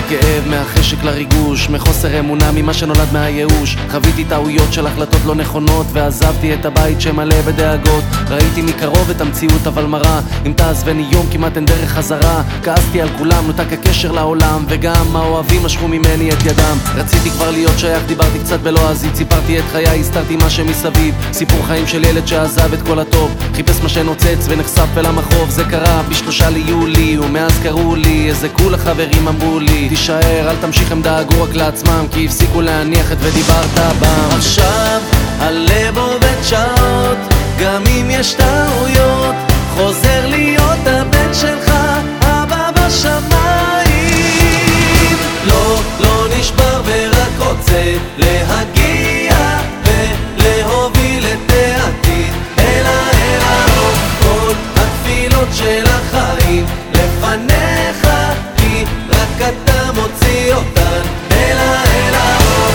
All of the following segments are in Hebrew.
מהכאב, מהחשק לריגוש, מחוסר אמונה, ממה שנולד מהייאוש. חוויתי טעויות של החלטות לא נכונות, ועזבתי את הבית שמלא בדאגות. ראיתי מקרוב את המציאות אבל מרה, אם תעזבני יום כמעט אין דרך חזרה. כעסתי על כולם, נותק הקשר לעולם, וגם האוהבים משכו ממני את ידם. רציתי כבר להיות שייך, דיברתי קצת בלועזית, סיפרתי את חיי, הסתרתי מה שמסביב. סיפור חיים של ילד שעזב את כל הטוב, חיפש מה שנוצץ ונחשף אל המחרוב. זה קרה ב3 ליולי, ומאז קראו לי איזה כול החברים אמרו לי, תישאר, אל תמשיך, הם דאגו רק לעצמם, כי הפסיקו להניח את ודיברת בם. עכשיו הלב עובד שעות, גם אם יש טעויות, חוזר להיות הבן שלך, אבא בשמיים. לא נשבר ורק רוצה להגיע ולהוביל את העתיד אל האור. כל התפילות של החיים לפניך, כי רק אתה מוציא אותן אל האור.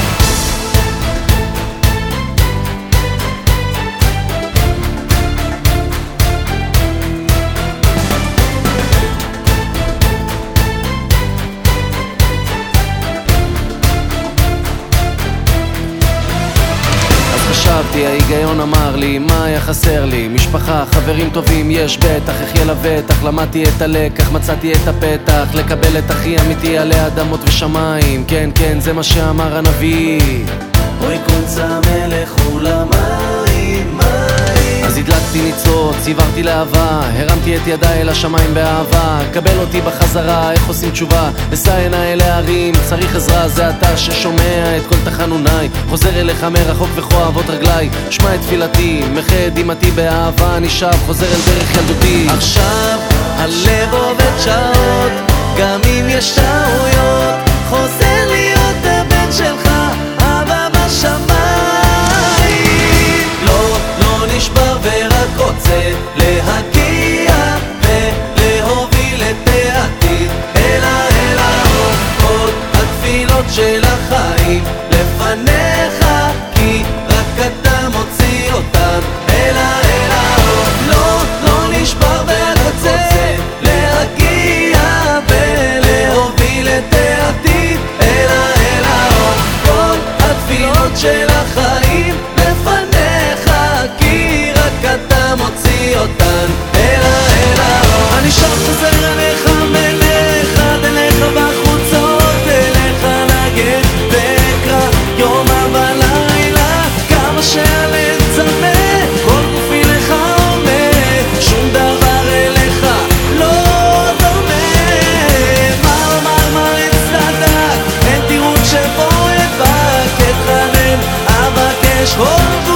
חשבתי, ההיגיון אמר לי, מה היה חסר לי? משפחה, חברים טובים, יש בטח, איך ילבטח. למדתי את הלקח, מצאתי את הפתח, לקבל את הכי אמיתי עלי אדמות ושמיים. כן, כן, זה מה שאמר הנביא, אוי קונצה מלך ולמים מים. אז הדלקתי ניצוץ, ציוורתי לאהבה, הרמתי את ידיי אל השמיים באהבה. קבל אותי בחזרה, איך עושים תשובה? אשא עיניי אל ההרים, צריך עזרה, זה אתה ששומע את כל תחנוניי. חוזר אליך מרחוק וכואבות רגליי, שמע את תפילתי, מחד דמעתי באהבה, אני שב, חוזר אל דרך ילדותי. עכשיו הלב עובד שעות, גם אם יש טעויות, חוזר להיות הבן שלך, אבא בשמיים. לא נשבר ורק רוצה להגיע ולהוביל את העתיד אל האור. כל התפילות של החיים לפניך, כי רק אתה מוציא אותם אל האור. לא נשבר ורק רוצה להגיע ולהוביל את העתיד אל האור. כל התפילות של החיים לפניך, כי רק אתה מוציא אותן אל האור. אני שוב חוזר אליך מלך, עד אליך בחוצות, אליך נגד ואקרא יומם ולילה. כמה שהלב צמא, כל גופי לך עומד, שום דבר אליך לא דומה. מר את צדק, אין תירוץ שבו אבק, אתחנן אבקש כל גוף